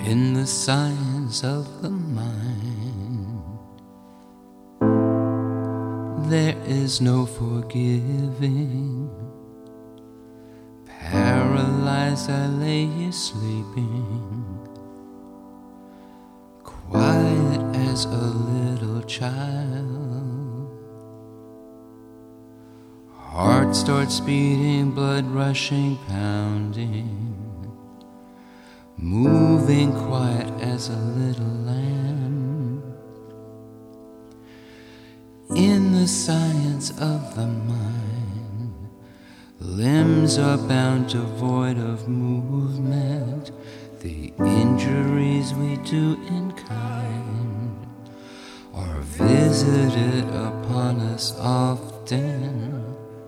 In the science of the mind, there is no forgiving. Paralyzed, I lay you sleeping, quiet as a little child. Heart starts beating, blood rushing, pounding, moving quiet as a little lamb. In the science of the mind, limbs are bound devoid of movement. The injuries we do in kind are visited upon us often.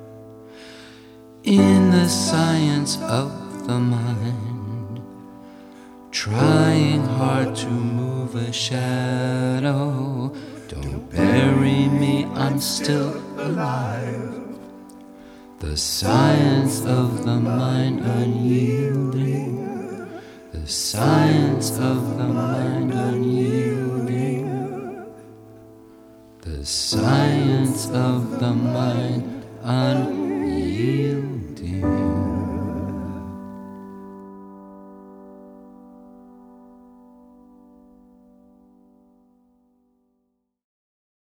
In the science of the mind, trying hard to move a shadow. Don't bury me, I'm still alive. The science of the mind unyielding. The science of the mind unyielding. The science of the mind unyielding.